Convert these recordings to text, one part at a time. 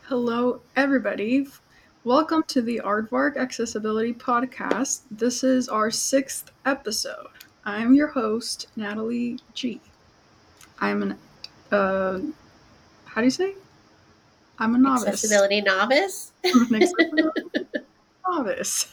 Hello, everybody. Welcome to the Aardvark Accessibility Podcast. This is our 6th episode. I'm your host, Natalie G. I'm how do you say? I'm a novice. Accessibility novice. I'm an accessibility novice.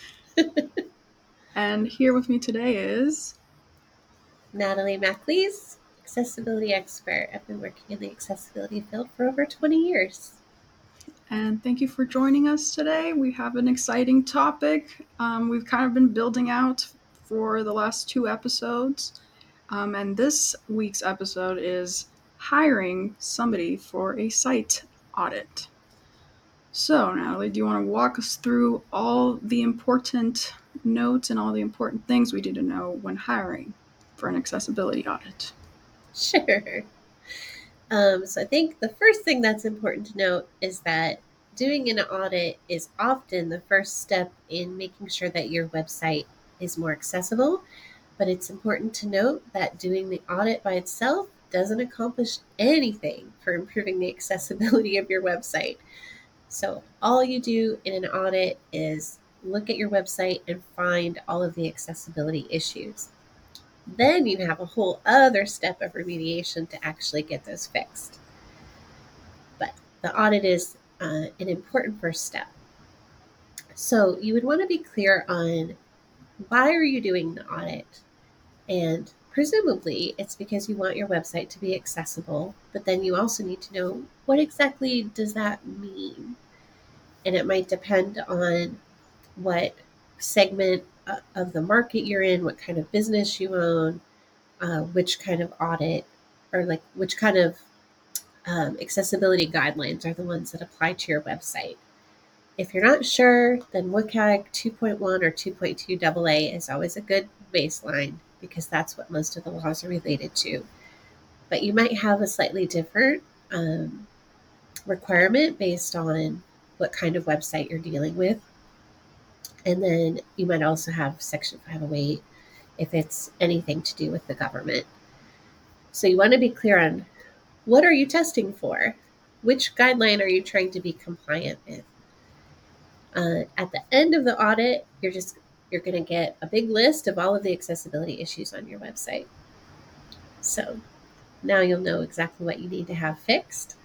And here with me today is, Natalie MacLeese, accessibility expert. I've been working in the accessibility field for over 20 years. and thank you for joining us today. We have an exciting topic. We've kind of been building out for the last 2 episodes. And this week's episode is hiring somebody for a site audit. So, Natalie, do you want to walk us through all the important notes and all the important things we need to know when hiring for an accessibility audit? Sure. So I think the first thing that's important to note is that doing an audit is often the first step in making sure that your website is more accessible. But it's important to note that doing the audit by itself doesn't accomplish anything for improving the accessibility of your website. So all you do in an audit is look at your website and find all of the accessibility issues. Then you have a whole other step of remediation to actually get those fixed. But the audit is an important first step. So you would want to be clear on why are you doing the audit? And presumably it's because you want your website to be accessible, but then you also need to know what exactly does that mean? And it might depend on what segment of the market you're in, what kind of business you own, which kind of audit, or like which kind of accessibility guidelines are the ones that apply to your website. If you're not sure, then WCAG 2.1 or 2.2 AA is always a good baseline because that's what most of the laws are related to. But you might have a slightly different requirement based on what kind of website you're dealing with. And then you might also have Section 508 if it's anything to do with the government. So you want to be clear on what are you testing for? Which guideline are you trying to be compliant with? At the end of the audit, you're going to get a big list of all of the accessibility issues on your website. So now you'll know exactly what you need to have fixed.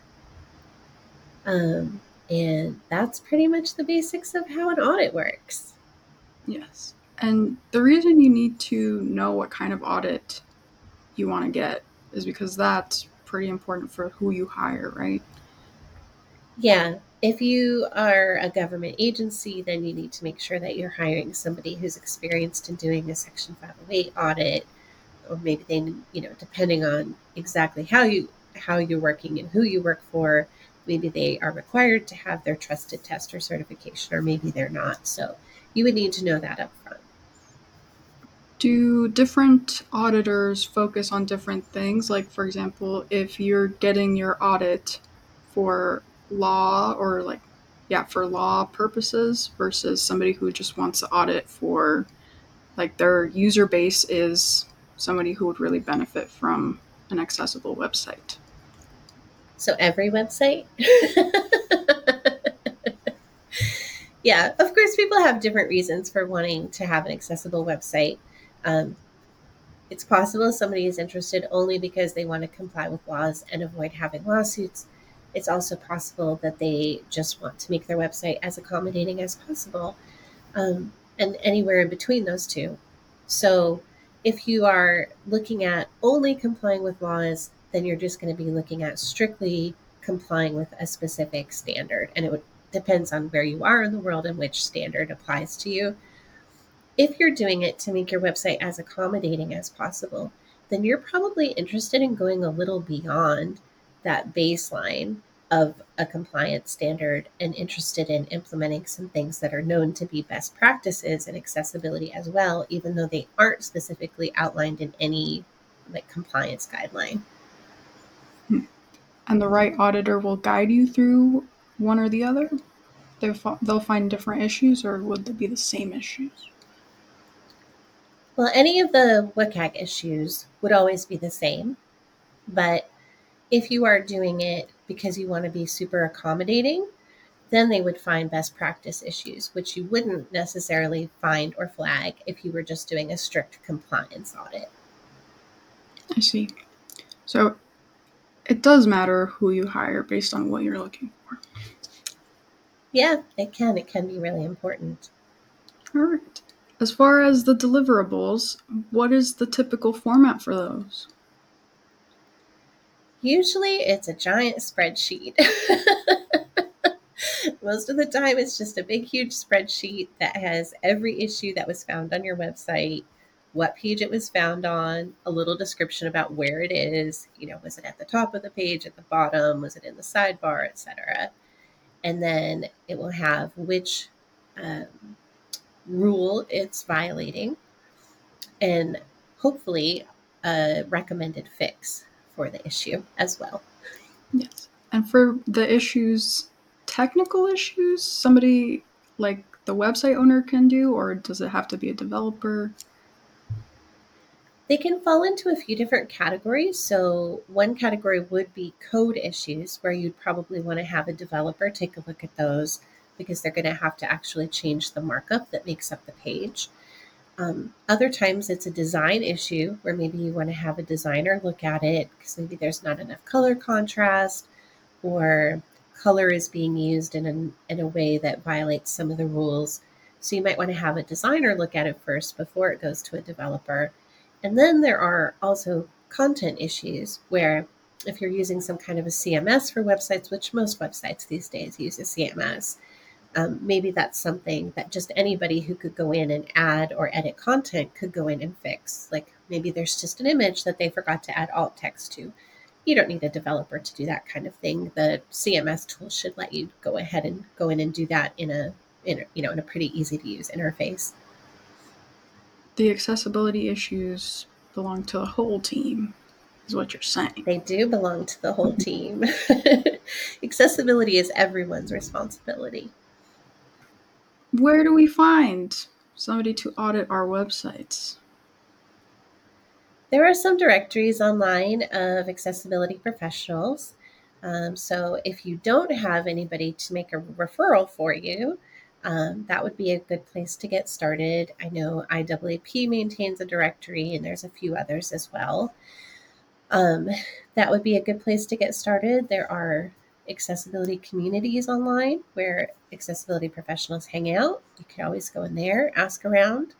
And that's pretty much the basics of how an audit works. Yes. And the reason you need to know what kind of audit you want to get is because that's pretty important for who you hire, right? Yeah. If you are a government agency, then you need to make sure that you're hiring somebody who's experienced in doing a Section 508 audit, or maybe they, depending on exactly how you're working and who you work for, maybe they are required to have their trusted tester certification, or maybe they're not. So you would need to know that up front. Do different auditors focus on different things? Like, for example, if you're getting your audit for law for law purposes versus somebody who just wants to audit for, like, their user base is somebody who would really benefit from an accessible website. So every website? Yeah, of course, people have different reasons for wanting to have an accessible website. It's possible somebody is interested only because they want to comply with laws and avoid having lawsuits. It's also possible that they just want to make their website as accommodating as possible, and anywhere in between those two. So if you are looking at only complying with laws, then you're just going to be looking at strictly complying with a specific standard. And it depends on where you are in the world and which standard applies to you. If you're doing it to make your website as accommodating as possible, then you're probably interested in going a little beyond that baseline of a compliance standard and interested in implementing some things that are known to be best practices in accessibility as well, even though they aren't specifically outlined in any compliance guideline. And the right auditor will guide you through one or the other? They'll find different issues, or would they be the same issues? Well, any of the WCAG issues would always be the same, but If you are doing it because you want to be super accommodating, then they would find best practice issues, which you wouldn't necessarily find or flag if you were just doing a strict compliance audit. I see. So it does matter who you hire based on what you're looking for. Yeah, it can. It can be really important. All right. As far as the deliverables, what is the typical format for those? Usually it's a giant spreadsheet. Most of the time, it's just a big, huge spreadsheet that has every issue that was found on your website, what page it was found on, a little description about where it is. Was it at the top of the page, at the bottom, was it in the sidebar, etc. And then it will have which um, rule it's violating, and hopefully a recommended fix for the issue as well. Yes. And for the issues, technical issues, somebody like the website owner can do, or does it have to be a developer? They can fall into a few different categories. So, one category would be code issues, where you'd probably want to have a developer take a look at those because they're going to have to actually change the markup that makes up the page. Other times it's a design issue where maybe you want to have a designer look at it because maybe there's not enough color contrast, or color is being used in a way that violates some of the rules. So you might want to have a designer look at it first before it goes to a developer. And then there are also content issues where if you're using some kind of a CMS for websites, which most websites these days use a CMS, maybe that's something that just anybody who could go in and add or edit content could go in and fix. Like maybe there's just an image that they forgot to add alt text to. You don't need a developer to do that kind of thing. The CMS tool should let you go ahead and go in and do that in a pretty easy to use interface. The accessibility issues belong to the whole team, is what you're saying. They do belong to the whole team. Accessibility is everyone's responsibility. Where do we find somebody to audit our websites? There are some directories online of accessibility professionals. So if you don't have anybody to make a referral for you, that would be a good place to get started. I know IAAP maintains a directory, and there's a few others as well. Um, that would be a good place to get started. There are accessibility communities online where accessibility professionals hang out. You could always go in there, ask around.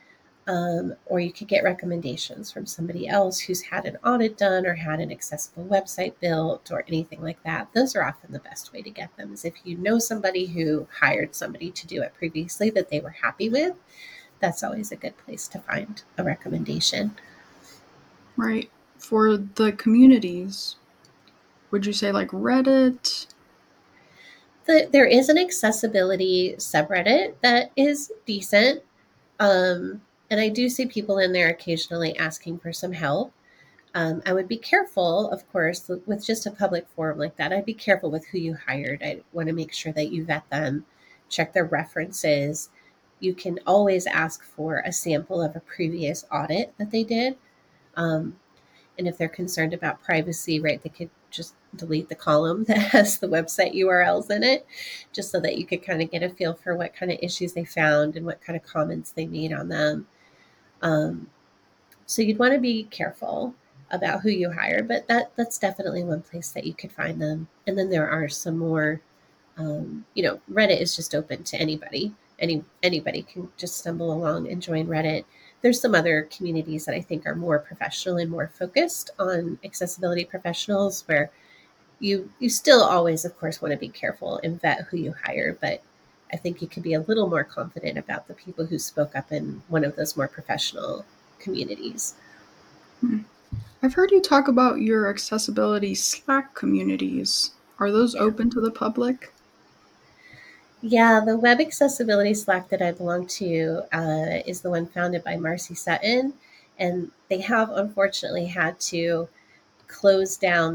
Or you could get recommendations from somebody else who's had an audit done or had an accessible website built or anything like that. Those are often the best way to get them, is if you know somebody who hired somebody to do it previously that they were happy with. That's always a good place to find a recommendation. Right. For the communities, would you say like Reddit? There is an accessibility subreddit that is decent. And I do see people in there occasionally asking for some help. I would be careful, of course, with just a public forum like that. I'd be careful with who you hired. I want to make sure that you vet them, check their references. You can always ask for a sample of a previous audit that they did. Um, and if they're concerned about privacy, right, they could just delete the column that has the website URLs in it, just so that you could kind of get a feel for what kind of issues they found and what kind of comments they made on them. Um, so you'd want to be careful about who you hire, but that's definitely one place that you could find them. And then there are some more, Reddit is just open to anybody. Anybody can just stumble along and join Reddit. There's some other communities that I think are more professional and more focused on accessibility professionals, where you still always, of course, want to be careful and vet who you hire, but I think you could be a little more confident about the people who spoke up in one of those more professional communities. I've heard you talk about your accessibility Slack communities. Are those Yeah. open to the public? Yeah, the web accessibility Slack that I belong to is the one founded by Marcy Sutton, and they have unfortunately had to close down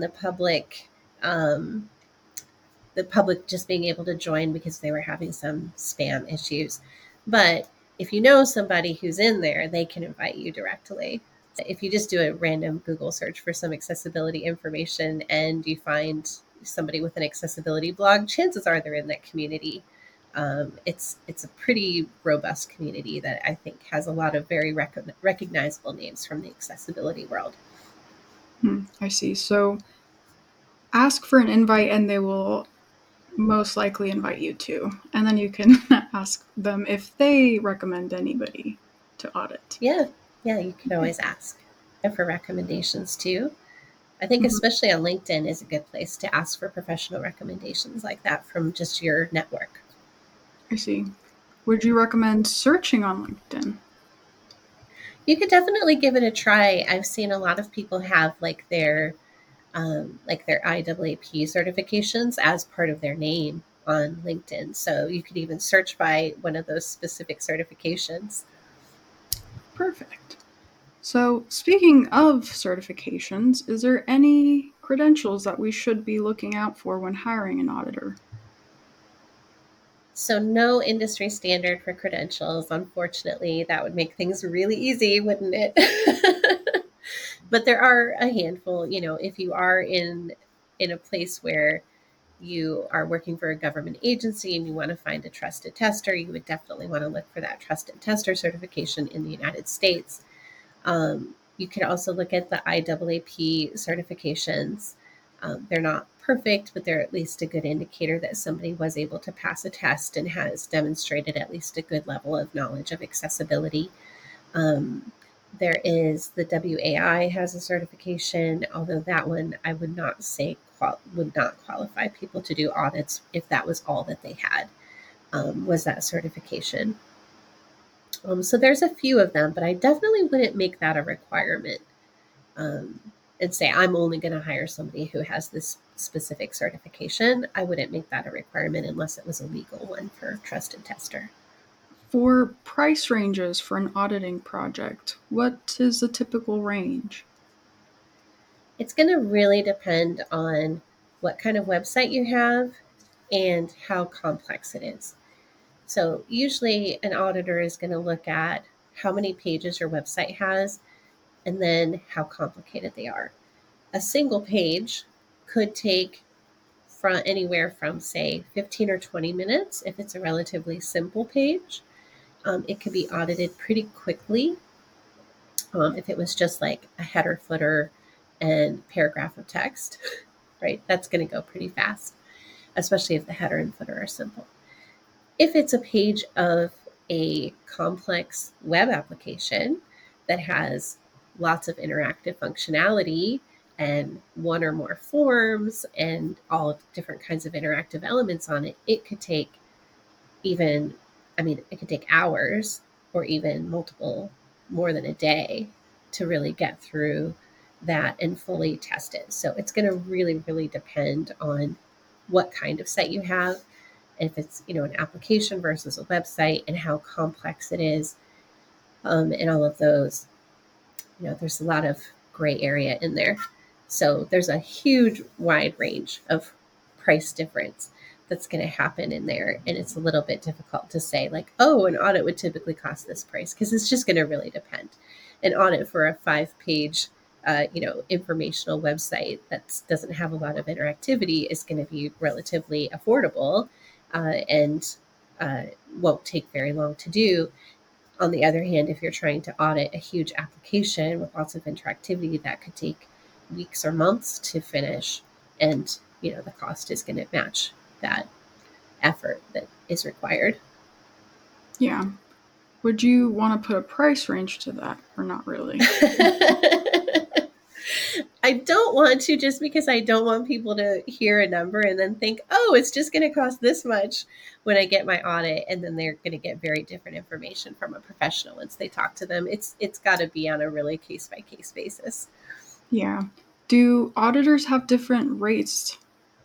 um, the public just being able to join because they were having some spam issues. But if you know somebody who's in there, they can invite you directly. If you just do a random Google search for some accessibility information and you find somebody with an accessibility blog, chances are they're in that community. It's a pretty robust community that I think has a lot of very recognizable names from the accessibility world. I see. So ask for an invite and they will most likely invite you too. And then you can ask them if they recommend anybody to audit. Yeah, you could Okay. always ask and for recommendations too. I think Mhm. especially on LinkedIn is a good place to ask for professional recommendations like that from just your network. I see. Would you recommend searching on LinkedIn? You could definitely give it a try. I've seen a lot of people have like their IAAP certifications as part of their name on LinkedIn. So you could even search by one of those specific certifications. Perfect. So, speaking of certifications, is there any credentials that we should be looking out for when hiring an auditor? So no industry standard for credentials. Unfortunately, that would make things really easy, wouldn't it? But there are a handful, if you are in a place where you are working for a government agency and you want to find a trusted tester, you would definitely want to look for that trusted tester certification in the United States. You can also look at the IAAP certifications. They're not perfect, but they're at least a good indicator that somebody was able to pass a test and has demonstrated at least a good level of knowledge of accessibility. Um, there is the WAI has a certification, although that one I would not say would not qualify people to do audits if that was all that they had, was that certification. So there's a few of them, but I definitely wouldn't make that a requirement, um, and say I'm only going to hire somebody who has this specific certification. I wouldn't make that a requirement unless it was a legal one for trusted tester. For price ranges for an auditing project, what is the typical range? It's going to really depend on what kind of website you have and how complex it is. So, usually, an auditor is going to look at how many pages your website has and then how complicated they are. A single page could take from anywhere from, say, 15 or 20 minutes if it's a relatively simple page. It could be audited pretty quickly if it was just like a header, footer, and paragraph of text, right? That's going to go pretty fast, especially if the header and footer are simple. If it's a page of a complex web application that has lots of interactive functionality and one or more forms and all different kinds of interactive elements on it, it could take even, it could take hours or even more than a day to really get through that and fully test it. So it's going to really, really depend on what kind of site you have, if it's an application versus a website, and how complex it is, and all of those. There's a lot of gray area in there, so there's a huge wide range of price difference that's going to happen in there, and it's a little bit difficult to say like, oh, an audit would typically cost this price, because it's just going to really depend. An audit for a 5-page informational website that doesn't have a lot of interactivity is going to be relatively affordable, and won't take very long to do. On the other hand, if you're trying to audit a huge application with lots of interactivity, that could take weeks or months to finish, and the cost is going to match that effort that is required. Yeah. Would you want to put a price range to that or not really? I don't want to, just because I don't want people to hear a number and then think, oh, it's just going to cost this much when I get my audit, and then they're going to get very different information from a professional once they talk to them. It's got to be on a really case by case basis. Yeah. Do auditors have different rates?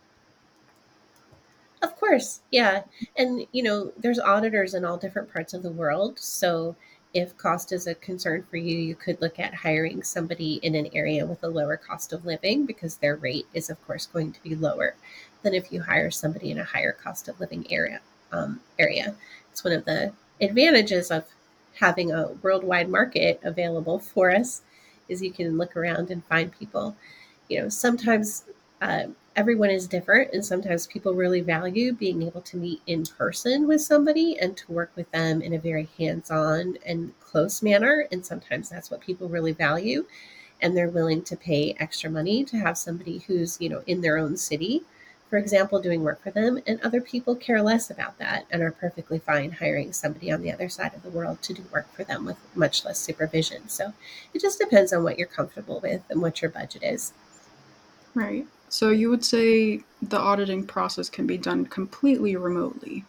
Of course, yeah. And, there's auditors in all different parts of the world. So if cost is a concern for you, you could look at hiring somebody in an area with a lower cost of living, because their rate is, of course, going to be lower than if you hire somebody in a higher cost of living area. It's one of the advantages of having a worldwide market available for us, is you can look around and find people. Sometimes uh, everyone is different, and sometimes people really value being able to meet in person with somebody and to work with them in a very hands-on and close manner. And sometimes that's what people really value, and they're willing to pay extra money to have somebody who's in their own city, for example, doing work for them. And other people care less about that and are perfectly fine hiring somebody on the other side of the world to do work for them with much less supervision. So it just depends on what you're comfortable with and what your budget is. Right. So you would say the auditing process can be done completely remotely.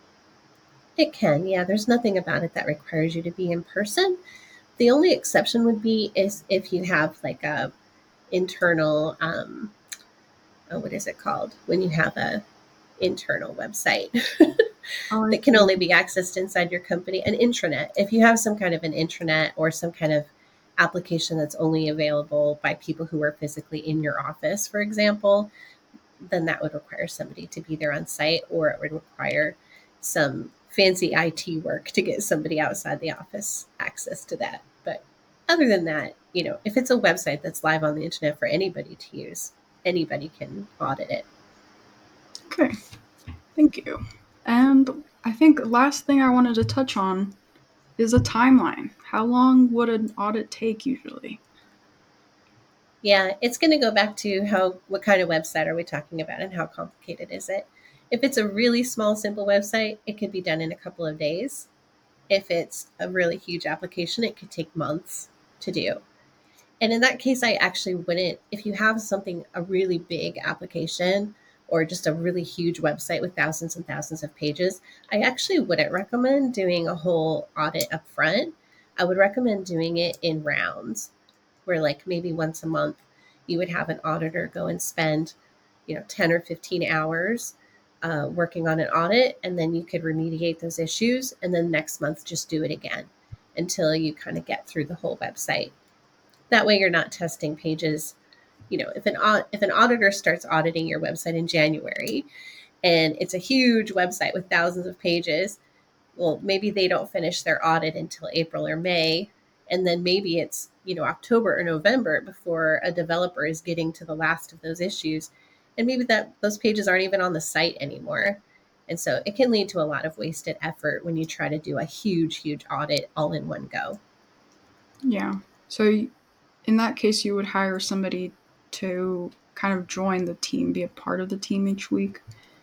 It can, yeah. There's nothing about it that requires you to be in person. The only exception would be is if you have like a internal, what is it called? When you have a internal website Oh, I that can see. only be accessed inside your company, an intranet. If you have some kind of an intranet or some kind of application that's only available by people who are physically in your office, for example, then that would require somebody to be there on site, or it would require some fancy IT work to get somebody outside the office access to that. But other than that, if it's a website that's live on the internet for anybody to use, anybody can audit it. Okay. Thank you. And I think the last thing I wanted to touch on is a timeline. How long would an audit take usually? Yeah, it's going to go back to what kind of website are we talking about and how complicated is it? If it's a really small, simple website, it could be done in a couple of days. If it's a really huge application, it could take months to do. And in that case, I actually wouldn't, if you have something, a really big application or just a really huge website with thousands and thousands of pages, I actually wouldn't recommend doing a whole audit up front. I would recommend doing it in rounds, where like maybe once a month you would have an auditor go and spend 10 or 15 hours working on an audit, and then you could remediate those issues, and then next month just do it again until you kind of get through the whole website. That way you're not testing pages. If an auditor starts auditing your website in January and it's a huge website with thousands of pages, well, maybe they don't finish their audit until April or May. And then maybe it's, October or November before a developer is getting to the last of those issues. And maybe that those pages aren't even on the site anymore. And so it can lead to a lot of wasted effort when you try to do a huge, huge audit all in one go. Yeah. So in that case, you would hire somebody to kind of join the team, be a part of the team each week.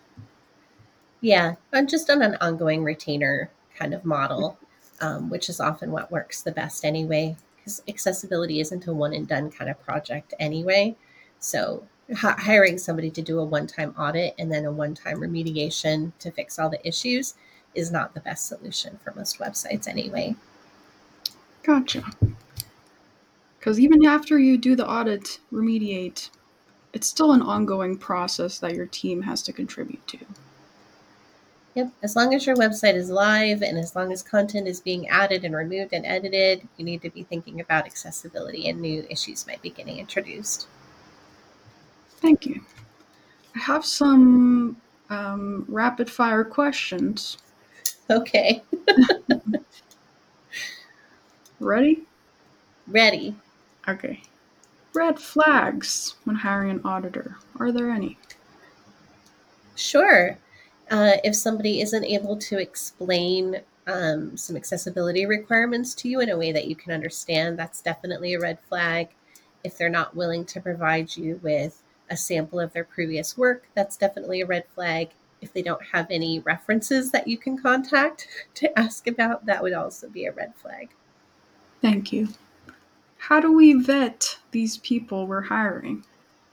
Yeah, I'm just on an ongoing retainer kind of model, which is often what works the best anyway, because accessibility isn't a one and done kind of project anyway. So hiring somebody to do a one-time audit and then a one-time remediation to fix all the issues is not the best solution for most websites anyway. Gotcha. Because even after you do the audit, remediate, it's still an ongoing process that your team has to contribute to. Yep, as long as your website is live and as long as content is being added and removed and edited, you need to be thinking about accessibility, and new issues might be getting introduced. Thank you. I have some rapid fire questions. Okay, Ready? ready. Okay. Red flags when hiring an auditor. Are there any? Sure. If somebody isn't able to explain some accessibility requirements to you in a way that you can understand, that's definitely a red flag. If they're not willing to provide you with a sample of their previous work, that's definitely a red flag. If they don't have any references that you can contact to ask about, that would also be a red flag. Thank you. How do we vet these people we're hiring?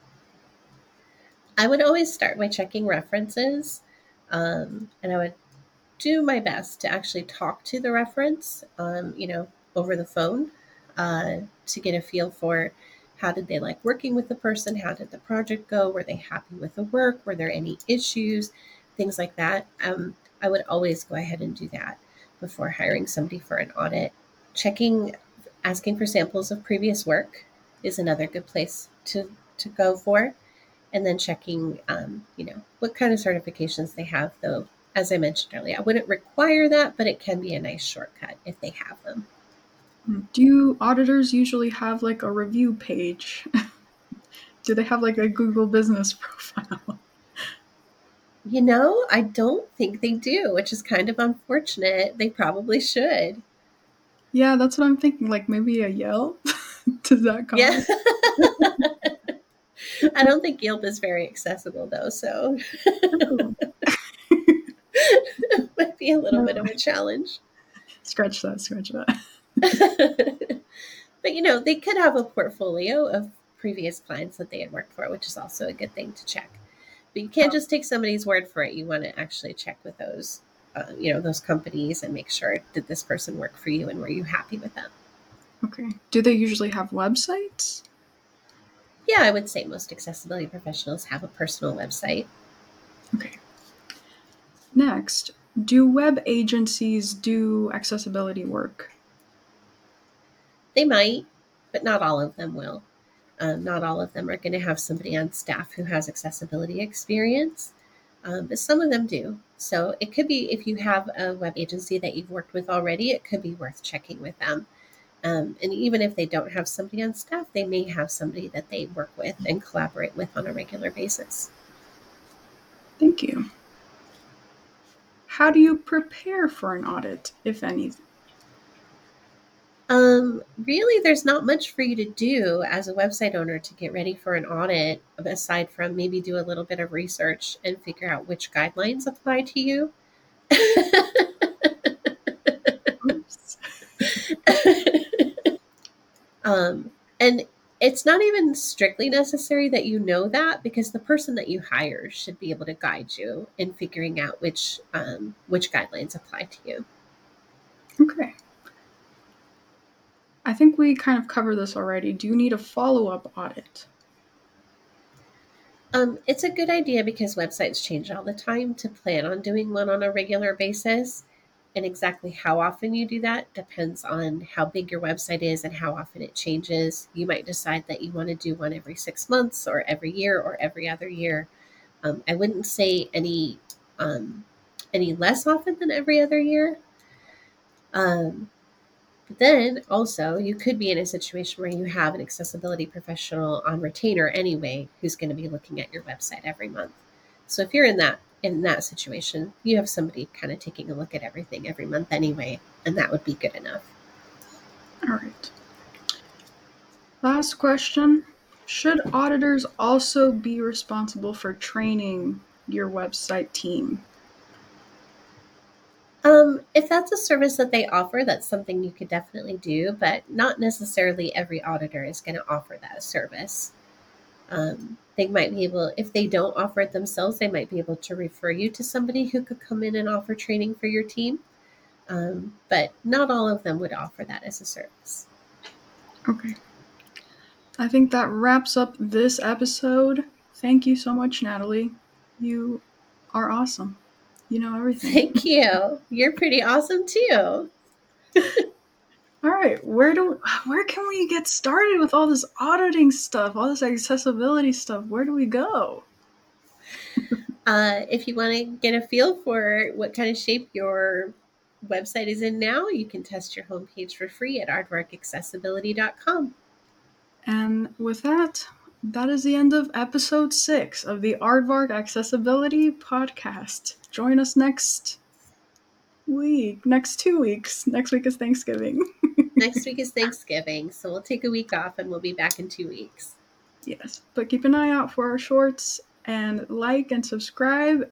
I would always start by checking references, and I would do my best to actually talk to the reference, over the phone, to get a feel for how did they like working with the person? How did the project go? Were they happy with the work? Were there any issues? Things like that. I would always go ahead and do that before hiring somebody for an audit. Checking, asking for samples of previous work is another good place to go for, and then checking, what kind of certifications they have. Though, as I mentioned earlier, I wouldn't require that, but it can be a nice shortcut if they have them. Do auditors usually have like a review page? Do they have like a Google business profile? I don't think they do, which is kind of unfortunate. They probably should. Yeah, that's what I'm thinking. Like maybe a Yelp? Does that Yeah. count? I don't think Yelp is very accessible though, so Oh. it might be a little No. bit of a challenge. Scratch that, scratch that. But they could have a portfolio of previous clients that they had worked for, which is also a good thing to check. But you can't just take somebody's word for it. You want to actually check with those companies and make sure, did this person work for you and were you happy with them? Okay. Do they usually have websites? Yeah, I would say most accessibility professionals have a personal website. Okay. Next, do web agencies do accessibility work? They might, but not all of them will. Not all of them are going to have somebody on staff who has accessibility experience, but some of them do. So it could be, if you have a web agency that you've worked with already, it could be worth checking with them. And even if they don't have somebody on staff, they may have somebody that they work with and collaborate with on a regular basis. Thank you. How do you prepare for an audit, if anything? Really, there's not much for you to do as a website owner to get ready for an audit, aside from maybe do a little bit of research and figure out which guidelines apply to you. Oops. um, and it's not even strictly necessary that you know that, because the person that you hire should be able to guide you in figuring out which guidelines apply to you. Okay. I think we kind of covered this already. Do you need a follow-up audit? It's a good idea, because websites change all the time, to plan on doing one on a regular basis. And exactly how often you do that depends on how big your website is and how often it changes. You might decide that you want to do one every 6 months, or every year, or every other year. I wouldn't say any less often than every other year. Um, but then also, you could be in a situation where you have an accessibility professional on retainer anyway, who's going to be looking at your website every month. So if you're in that situation, you have somebody kind of taking a look at everything every month anyway, and that would be good enough. All right. Last question. Should auditors also be responsible for training your website team? If that's a service that they offer, that's something you could definitely do, but not necessarily every auditor is going to offer that service. They might be able, if they don't offer it themselves, they might be able to refer you to somebody who could come in and offer training for your team. But not all of them would offer that as a service. Okay. I think that wraps up this episode. Thank you so much, Natalie. You are awesome. You know everything. Thank you. You're pretty awesome too. All right, where can we get started with all this auditing stuff, all this accessibility stuff? Where do we go? If you want to get a feel for what kind of shape your website is in now, you can test your homepage for free at aardvarkaccessibility.com. And with that, that is the end of episode 6 of the Aardvark Accessibility Podcast. Join us next 2 weeks. Next week is Thanksgiving. Next week is Thanksgiving, so we'll take a week off and we'll be back in 2 weeks. Yes, but keep an eye out for our shorts and like and subscribe